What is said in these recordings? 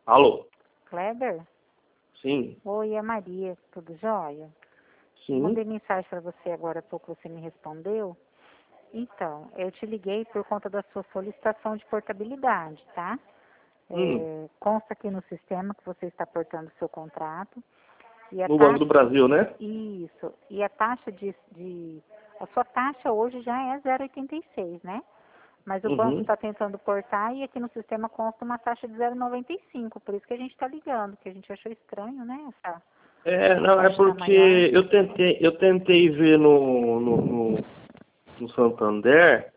Alô? Kleber? Sim, Oi, é Maria, tudo jóia? sim. Mandei mensagem para você agora há pouco, você me respondeu. Então, eu te liguei por conta da sua solicitação de portabilidade, tá? Hum, Consta aqui no sistema que você está portando o seu contrato. E a no Banco do taxa, Brasil, né? isso, e a taxa a sua taxa hoje já é 0,86, né? Mas o banco Uhum. está tentando portar e aqui no sistema consta uma taxa de 0,95, por isso que a gente está ligando, que a gente achou estranho, né? A Não, é taxa tá maior. porque eu tentei ver no Santander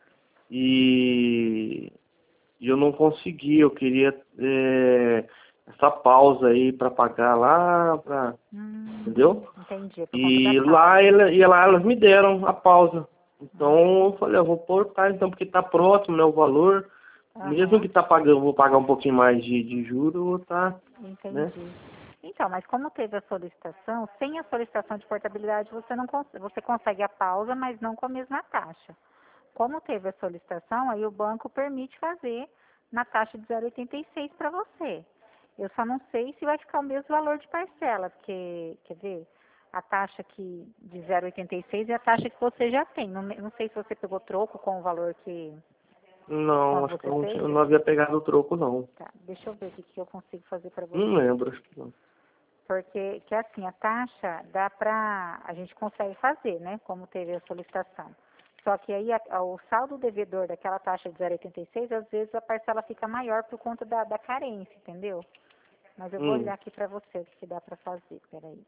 e eu não consegui. Eu queria essa pausa aí para pagar lá, entendeu? Entendi, é por conta da E pausa. lá elas me deram a pausa. Então eu falei, eu vou portar então, porque tá próximo, né, o valor. Mesmo Aham, que tá pagando, eu vou pagar um pouquinho mais de juros, tá, né? entendi. Então, mas como teve a solicitação, sem a solicitação de portabilidade você não você consegue a pausa, mas não com a mesma taxa. Como teve a solicitação, aí o banco permite fazer na taxa de 0,86 para você. Eu só não sei se vai ficar o mesmo valor de parcela, porque, quer ver, a taxa que de 0,86 é a taxa que você já tem. Não sei se você pegou troco com o valor que Não, quando acho que você eu fez. não havia pegado o troco, não. Tá, deixa eu ver o que que eu consigo fazer para Não você. lembro, acho que não. Porque, que assim, a taxa a gente consegue fazer, né, como teve a solicitação. Só que aí o saldo devedor daquela taxa de 0,86, às vezes a parcela fica maior por conta da carência, entendeu? Mas eu vou Hum, olhar aqui para você o que dá para fazer, peraí.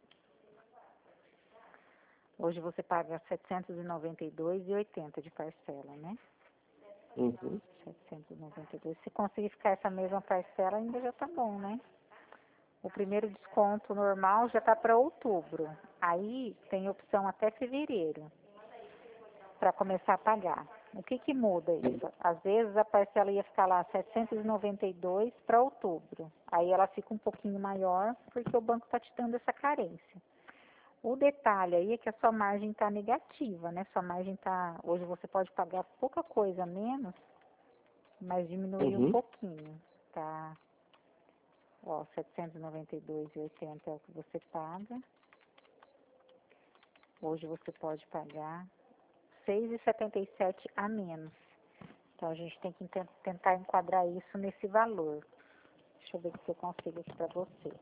Hoje você paga R$ 792,80 de parcela, né? uhum, 792. Se conseguir ficar essa mesma parcela, ainda já tá bom, né? O primeiro desconto normal já tá para outubro. Aí tem opção até fevereiro para começar a pagar. O que que muda isso? Às vezes a parcela ia ficar lá 792 para outubro. Aí ela fica um pouquinho maior porque o banco está te dando essa carência. O detalhe aí é que a sua margem está negativa, né? Sua margem está... Hoje você pode pagar pouca coisa a menos, mas diminuir um uhum. pouquinho, tá? Ó, 792,80 é o que você paga. Hoje você pode pagar 6,77 a menos. Então a gente tem que tentar enquadrar isso nesse valor. Deixa eu ver se eu consigo aqui para você.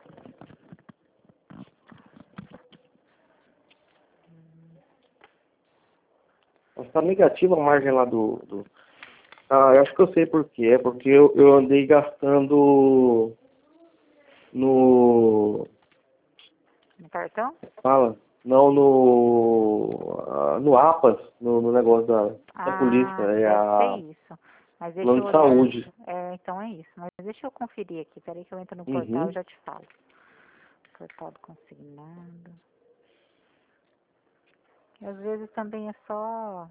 Mas tá negativa a margem lá Ah, eu acho que eu sei por quê. É porque eu andei gastando no... No cartão? Fala? Não, no APAS, no negócio da polícia, Ah, é deve ser a isso. Mas deixa plano eu de olhar. saúde. Então é isso. Mas deixa eu conferir aqui. Peraí que eu entro no portal e Uhum. já te falo. Portal do consignado. E às vezes também é só...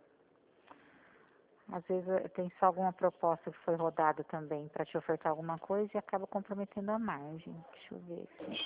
Às vezes tem só alguma proposta que foi rodada também para te ofertar alguma coisa e acaba comprometendo a margem. Deixa eu ver aqui.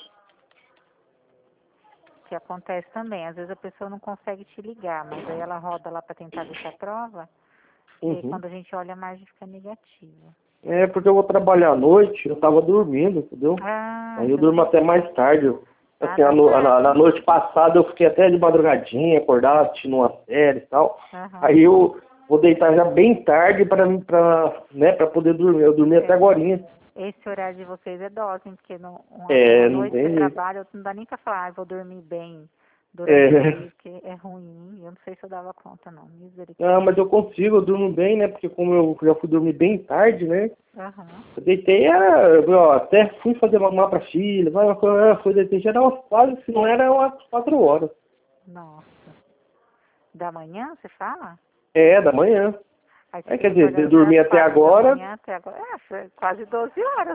Que acontece também. Às vezes a pessoa não consegue te ligar, mas aí ela roda lá para tentar ver se aprova. E aí Uhum. quando a gente olha a margem fica negativa. É porque eu vou trabalhar à noite, eu tava dormindo, entendeu? Ah, Aí eu durmo então até mais tarde. Assim, tá certo. na noite passada eu fiquei até de madrugadinha, acordado, assistindo uma série e tal. Aham. Aí eu vou deitar já bem tarde pra poder dormir. Eu dormi até É, agorinha. esse horário de vocês é dose, hein? Porque uma É, não noite você tem jeito. trabalha, não dá nem pra falar, eu vou dormir bem durante o É, dia, porque é ruim. Eu não sei se eu dava conta, não. não, Misericórdia. mas eu consigo, eu durmo bem, né? Porque como eu já fui dormir bem tarde, né? Aham. Eu deitei, ó, até fui fazer mamar pra filha, fui deitei, já era umas quase, se não era umas 4 horas. Nossa. Da manhã, você fala? É, da manhã. Aí você Aí, quer fica dizer, de acordando até dormir as até 4 da agora. manhã, até agora. Foi quase 12 horas.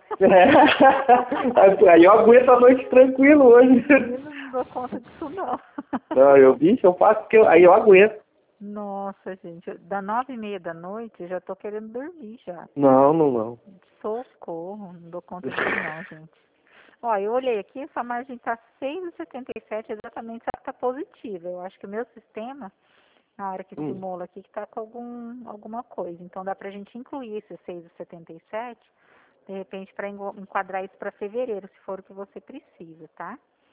Aí eu aguento a noite tranquilo hoje. Menino, não dou conta disso, não. Não, bicho, eu faço que aí eu aguento. Nossa, gente. Da 9h30 da noite, eu já tô querendo dormir já. Não, não, não. Socorro, não dou conta disso, não, gente. Ó, eu olhei aqui, essa margem tá 6,77, exatamente, só que tá positiva. Eu acho que o meu sistema, na hora que Hum, simula aqui, que tá com alguma coisa. Então dá pra gente incluir esse 6,77 De repente, para enquadrar isso para fevereiro, se for o que você precisa, tá?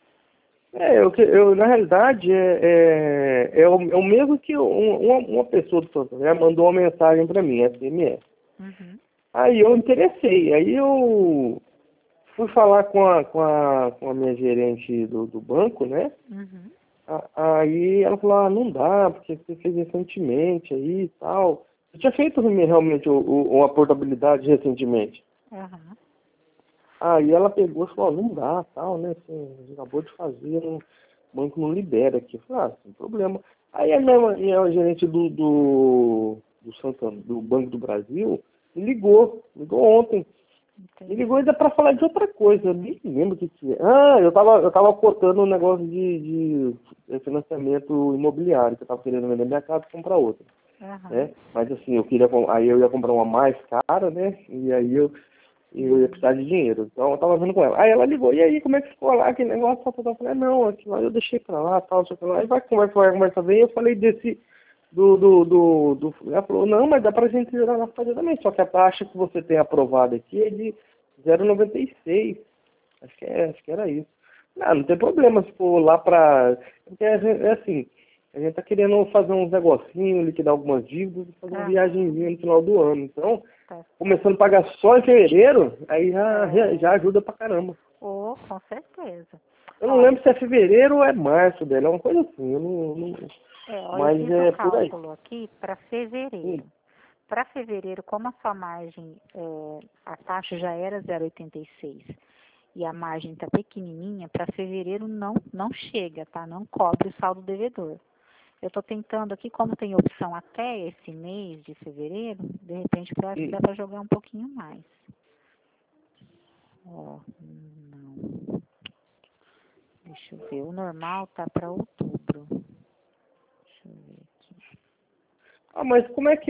Na realidade, é o mesmo que uma pessoa do Santander mandou uma mensagem para mim, SMS. Uhum. Aí eu interessei, aí eu fui falar com a minha gerente do banco, né? Uhum. Aí ela falou, não dá, porque você fez recentemente aí e tal. Eu tinha feito realmente uma portabilidade recentemente. Uhum. Aí ela pegou e falou, não dá, tal, né? Assim, a gente acabou de fazer, o banco não libera aqui. Eu falei, sem problema. Aí a minha gerente do Santander, do Banco do Brasil, me ligou ontem. Entendi. Me ligou ainda para falar de outra coisa, eu nem lembro o que é. Eu tava cotando um negócio de financiamento imobiliário, que eu tava querendo vender minha casa e comprar outra. Uhum. Né? Mas assim, aí eu ia comprar uma mais cara, né? E aí eu ia precisar de dinheiro. Então eu tava vendo com ela. Aí ela ligou, e aí, como é que ficou lá aquele negócio? Eu falei, não, aquilo lá eu deixei pra lá, tal, sei lá. Aí vai conversa bem, eu falei desse ela falou, não, mas dá pra gente zerar na fase também, só que a taxa que você tem aprovada aqui é de 0,96. Acho que era isso. Não tem problema se for lá pra. Porque é assim, a gente tá querendo fazer uns negocinhos, liquidar algumas dívidas e fazer uma viagemzinha no final do ano. Então, começando a pagar só em fevereiro, aí já ajuda pra caramba. Oh, com certeza. Eu não lembro se é fevereiro ou é março dela, é uma coisa assim, eu não... Olha, Mas eu fiz é o por aí. cálculo aqui para fevereiro. Para fevereiro, como a sua margem, a taxa já era 0,86 e a margem está pequenininha, para fevereiro não chega, tá? Não cobre o saldo devedor. Eu estou tentando aqui, como tem opção até esse mês de fevereiro, de repente dá para jogar um pouquinho mais. Ó, não. Deixa eu ver, o normal tá para outubro. Deixa eu ver aqui. Mas como é que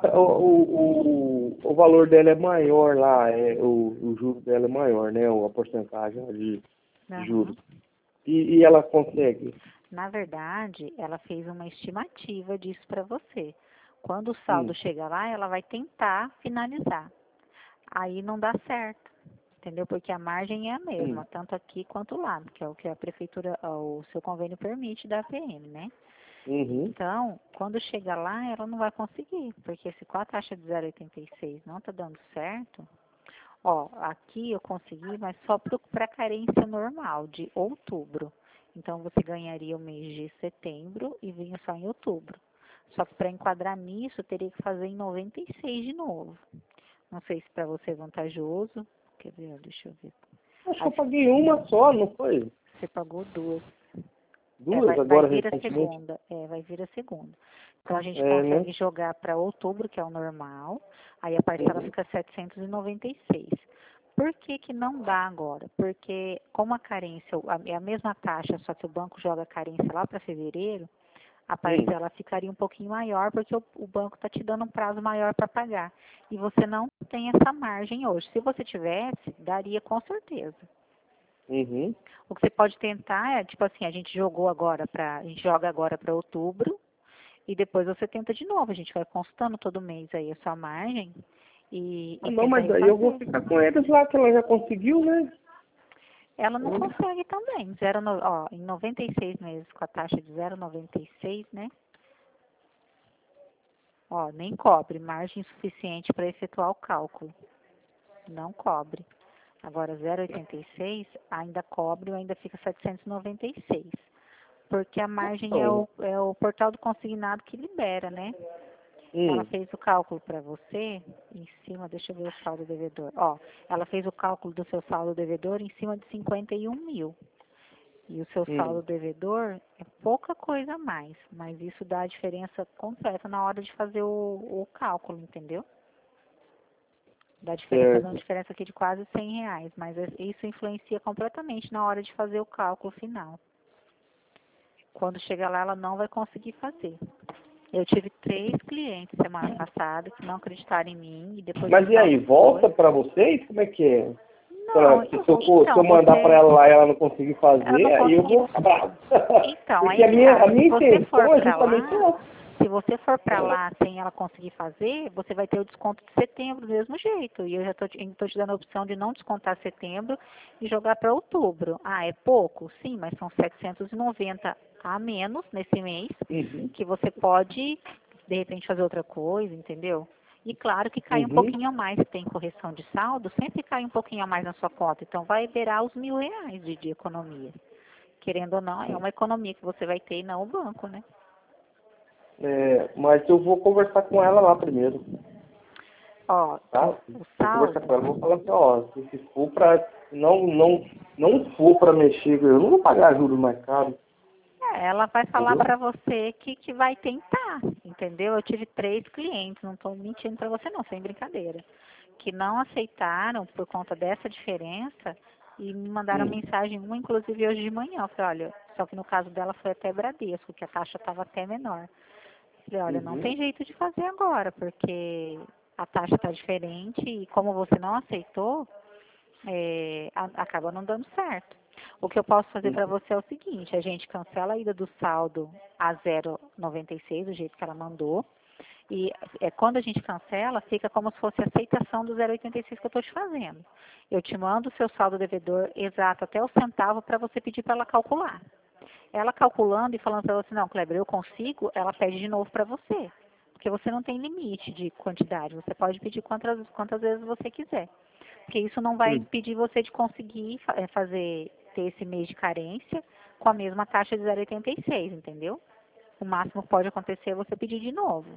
o valor dela é maior lá, o juro dela é maior, né? A porcentagem de juros. E ela consegue? Na verdade, ela fez uma estimativa disso para você. Quando o saldo chega lá, ela vai tentar finalizar. Aí não dá certo, entendeu? Porque a margem é a mesma, tanto aqui quanto lá, que é o que a prefeitura, o seu convênio permite da APM, né? Então, quando chega lá, ela não vai conseguir, porque se com a taxa de 0,86 não está dando certo, ó, aqui eu consegui, mas só para a carência normal, de outubro. Então, você ganharia o mês de setembro e vinha só em outubro. Só que para enquadrar nisso, teria que fazer em 96 de novo. Não sei se para você é vantajoso. Quer ver? Deixa eu ver. Acho que eu paguei uma só, não foi? Você pagou duas. Duas Vai agora vir a recentemente? segunda. Vai vir a segunda. Então a gente consegue jogar para outubro, que é o normal. Aí a parcela fica 796. Por que que não dá agora? Porque como a carência é a mesma taxa, só que o banco joga a carência lá para fevereiro, a parcela ficaria um pouquinho maior, porque o banco está te dando um prazo maior para pagar. E você não tem essa margem hoje. Se você tivesse, daria com certeza. O que você pode tentar é, tipo assim, a gente joga agora para outubro e depois você tenta de novo. A gente vai constando todo mês aí a sua margem e não, mas daí eu vou ficar com eles lá, que ela já conseguiu, né? Ela não consegue também. Em 96 meses com a taxa de 0,96, né? Ó, nem cobre, margem suficiente para efetuar o cálculo. Não cobre. Agora 0,86 ainda cobre ou ainda fica 796. Porque a margem é o portal do consignado que libera, né? Ela fez o cálculo para você em cima, deixa eu ver o saldo devedor. Ó, ela fez o cálculo do seu saldo devedor em cima de 51 mil. E o seu saldo devedor é pouca coisa a mais, mas isso dá a diferença completa na hora de fazer o cálculo, entendeu? Dá faz uma diferença aqui de quase R$100, mas isso influencia completamente na hora de fazer o cálculo final. Quando chegar lá, ela não vai conseguir fazer. Eu tive 3 clientes semana passada que não acreditaram em mim e depois... Mas e aí, volta para vocês? Como é que é? Não, se eu mandar para ela lá e ela não conseguir fazer, aí eu vou ficar bravo. Então, porque aí a minha intenção é justamente essa. Se se você for para lá sem ela conseguir fazer, você vai ter o desconto de setembro do mesmo jeito. E eu já estou te dando a opção de não descontar setembro e jogar para outubro. Ah, é pouco? Sim, mas são 790 a menos nesse mês, Uhum. que você pode, de repente, fazer outra coisa, entendeu? E claro que cai um Uhum. pouquinho a mais, se tem correção de saldo, sempre cai um pouquinho a mais na sua conta. Então vai beirar os R$ 1.000 de economia. Querendo ou não, é uma economia que você vai ter e não o banco, né? Mas eu vou conversar com ela lá primeiro, Ó, tá? o Vou conversar com ela, saldo, vou falar assim, ó, se for pra, não for pra mexer, eu não vou pagar juros mais caros, ela vai falar entendeu? para você que vai tentar, entendeu? Eu tive 3 clientes, não estou mentindo para você não, sem brincadeira, que não aceitaram por conta dessa diferença e me mandaram Hum. mensagem, uma inclusive hoje de manhã. Eu falei, olha, só que no caso dela foi até Bradesco, que a taxa estava até menor. Eu falei, olha, não Uhum. tem jeito de fazer agora, porque a taxa está diferente e como você não aceitou, acaba não dando certo. O que eu posso fazer para Uhum. você é o seguinte, a gente cancela a ida do saldo a 0,96, do jeito que ela mandou, e quando a gente cancela, fica como se fosse a aceitação do 0,86 que eu estou te fazendo. Eu te mando o seu saldo devedor exato até o centavo para você pedir para ela calcular. Ela calculando e falando para você, não, Kleber, eu consigo, ela pede de novo para você. Porque você não tem limite de quantidade, você pode pedir quantas vezes você quiser. Porque isso não vai Hum. impedir você de conseguir ter esse mês de carência com a mesma taxa de 0,86, entendeu? O máximo que pode acontecer é você pedir de novo.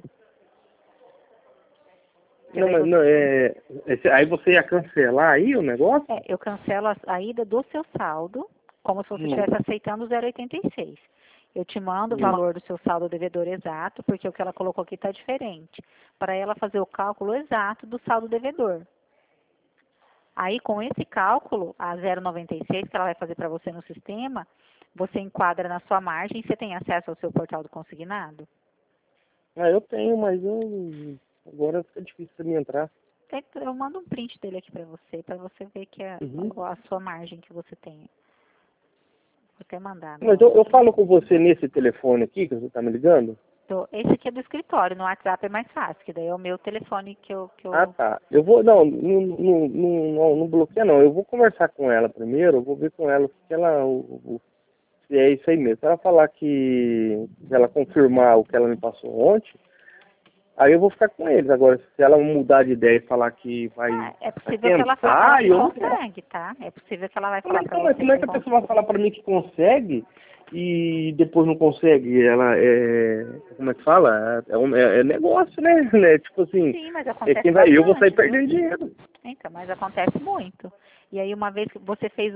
Porque Não, daí mas não, aí você ia cancelar aí o negócio? eu cancelo a ida do seu saldo, como se você Hum. estivesse aceitando o 0,86. Eu te mando o Hum. valor do seu saldo devedor exato, porque o que ela colocou aqui está diferente. Para ela fazer o cálculo exato do saldo devedor. Aí, com esse cálculo, a 0,96 que ela vai fazer para você no sistema, você enquadra na sua margem e você tem acesso ao seu portal do consignado? Ah, eu tenho, mas agora fica difícil pra mim entrar. Eu mando um print dele aqui para você ver que é Uhum. a sua margem que você tem. Vou até mandar Mas agora eu aqui. falo com você nesse telefone aqui, que você tá me ligando? Esse aqui é do escritório, no WhatsApp é mais fácil, que daí é o meu telefone que Ah, eu... tá. Eu vou, não bloqueia não. Eu vou conversar com ela primeiro, eu vou ver com ela se ela, se é isso aí mesmo. Se ela falar se ela confirmar o que ela me passou ontem, aí eu vou ficar com eles. Agora, se ela mudar de ideia e falar que É vai possível que ela fale tentar, que eu não quero. consegue, tá? É possível que ela vai falar Mas, para então, mas você como é que que a consegue. pessoa vai falar pra mim que consegue e depois não consegue? Ela como é que fala? É negócio, né? Né? Tipo assim, Sim, mas quem acontece vai, eu vou sair bastante, viu? perdendo dinheiro. Então, mas acontece muito. E aí, uma vez que você fez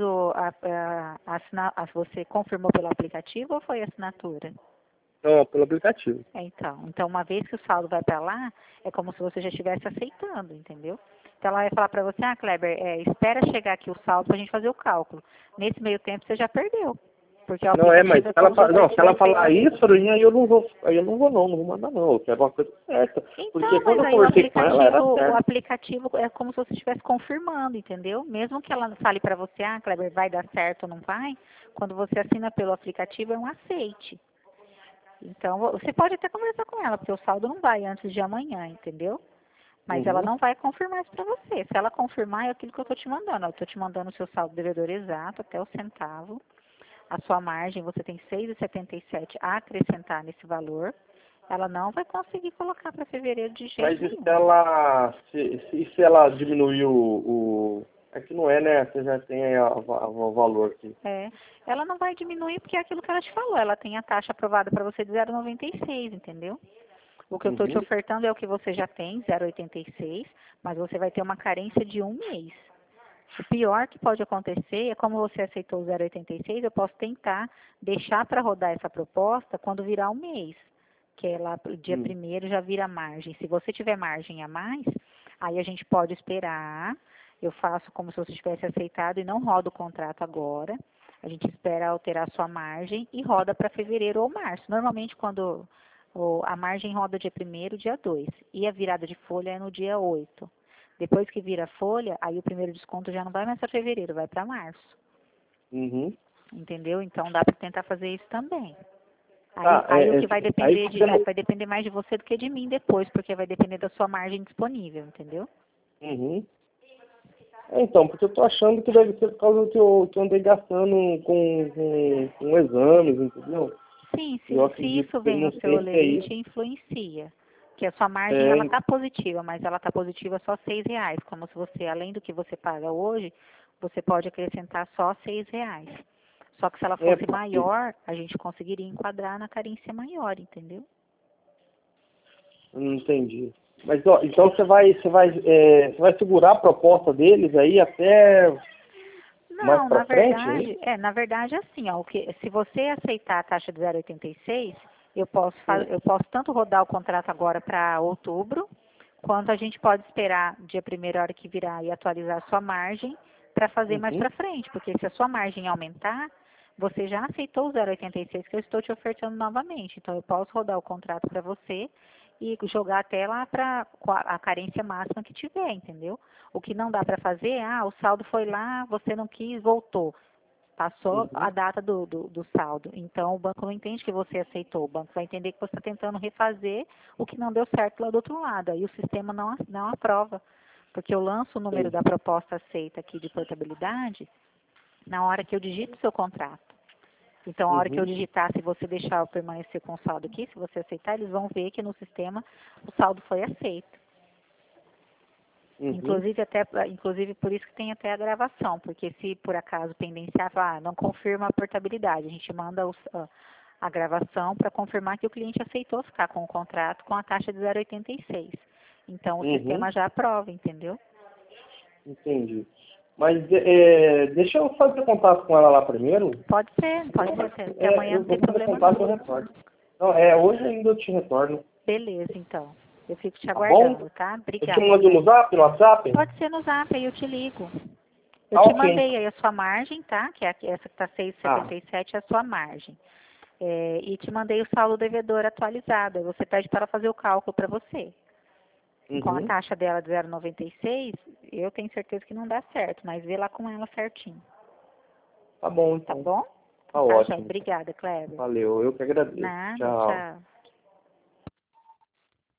você confirmou pelo aplicativo ou foi assinatura? Não, pelo aplicativo. Então, uma vez que o saldo vai para lá, é como se você já estivesse aceitando, entendeu? Então, ela vai falar para você, ah, Kleber, espera chegar aqui o saldo para a gente fazer o cálculo. Nesse meio tempo, você já perdeu. Porque o Não mas aplicativo é como se você se ela tivesse falar feito. isso, aí eu não vou não vou mandar não. Eu quero uma coisa certa. Porque Então, quando mas eu aí o conversei com ela, era aplicativo, o certo. aplicativo é como se você estivesse confirmando, entendeu? Mesmo que ela fale para você, ah, Kleber, vai dar certo ou não vai, quando você assina pelo aplicativo é um aceite. Então, você pode até conversar com ela, porque o saldo não vai antes de amanhã, entendeu? Mas ela Uhum. não vai confirmar isso para você. Se ela confirmar, é aquilo que eu estou te mandando. Eu estou te mandando o seu saldo devedor exato, até o centavo. A sua margem, você tem 6,77 a acrescentar nesse valor. Ela não vai conseguir colocar para fevereiro de Mas jeito e se nenhum. ela, se ela diminuir é que não é, né? Você já tem aí o valor aqui. Ela não vai diminuir porque é aquilo que ela te falou. Ela tem a taxa aprovada para você de 0,96, entendeu? O que eu estou te Uhum. ofertando é o que você já tem, 0,86, mas você vai ter uma carência de um mês. O pior que pode acontecer é como você aceitou o 0,86, eu posso tentar deixar para rodar essa proposta quando virar um mês, que é lá dia Hum. 1º já vira margem. Se você tiver margem a mais, aí a gente pode esperar. Eu faço como se você tivesse aceitado e não roda o contrato agora. A gente espera alterar sua margem e roda para fevereiro ou março. Normalmente, quando a margem roda dia 1º, dia 2, e a virada de folha é no dia 8. Depois que vira folha, aí o primeiro desconto já não vai mais para fevereiro, vai para março. Uhum. Entendeu? Então dá para tentar fazer isso também. Aí o que vai depender vai depender mais de você do que de mim depois, porque vai depender da sua margem disponível, entendeu? Uhum. Então, porque eu tô achando que deve ser por causa que eu andei gastando com exames, entendeu? Sim, Eu se acredito isso que vem não no seu sei se é olerite, isso. influencia. Que a sua margem, ela tá positiva, mas ela tá positiva só R$ 6. Como se você, além do que você paga hoje, você pode acrescentar só R$ 6. Só que se ela fosse Porque maior, a gente conseguiria enquadrar na carência maior, entendeu? eu não entendi. Mas ó, então você vai segurar a proposta deles aí até mais Não, para frente, hein? na verdade assim, ó, se você aceitar a taxa de 0,86, eu posso tanto rodar o contrato agora para outubro, quanto a gente pode esperar dia 1º hora que virar e atualizar a sua margem para fazer mais Uhum. para frente, porque se a sua margem aumentar, você já aceitou o 0,86 que eu estou te ofertando novamente. Então eu posso rodar o contrato para você e jogar até lá para a carência máxima que tiver, entendeu? O que não dá para fazer, o saldo foi lá, você não quis, voltou. Passou a Uhum. data do saldo. Então, o banco não entende que você aceitou. O banco vai entender que você está tentando refazer o que não deu certo lá do outro lado. Aí o sistema não aprova. Porque eu lanço o número da Entendi. proposta aceita aqui de portabilidade na hora que eu digito o seu contrato. Então, a hora que eu Uhum. digitar, se você deixar eu permanecer com o saldo aqui, se você aceitar, eles vão ver que no sistema o saldo foi aceito. Uhum. Inclusive por isso que tem até a gravação, porque se por acaso pendenciar, não confirma a portabilidade, a gente manda a gravação para confirmar que o cliente aceitou ficar com o contrato com a taxa de 0,86. Então o Uhum. sistema já aprova, entendeu? Entendi. Mas deixa eu fazer contato com ela lá primeiro. Pode ser, até amanhã Eu não tem vou fazer problema contato e eu não. retorno. Não, hoje ainda eu te retorno. Beleza, então. Eu fico te Tá bom? aguardando, tá? Eu te Obrigada, mando no Cleber. zap, no WhatsApp? Pode ser no Zap, aí eu te ligo. Eu Tá te ok. mandei aí a sua margem, tá? Que é essa que está Ah, 6,77 é a sua margem. E te mandei o saldo devedor atualizado. Aí você pede para ela fazer o cálculo para você. Com a uhum. taxa dela de 0,96, eu tenho certeza que não dá certo, mas vê lá com ela certinho. Tá bom Tá então. bom? Tá Tá, Joia. ótimo. Obrigada, Kleber. Valeu, eu que agradeço. Nada, Tchau. tchau.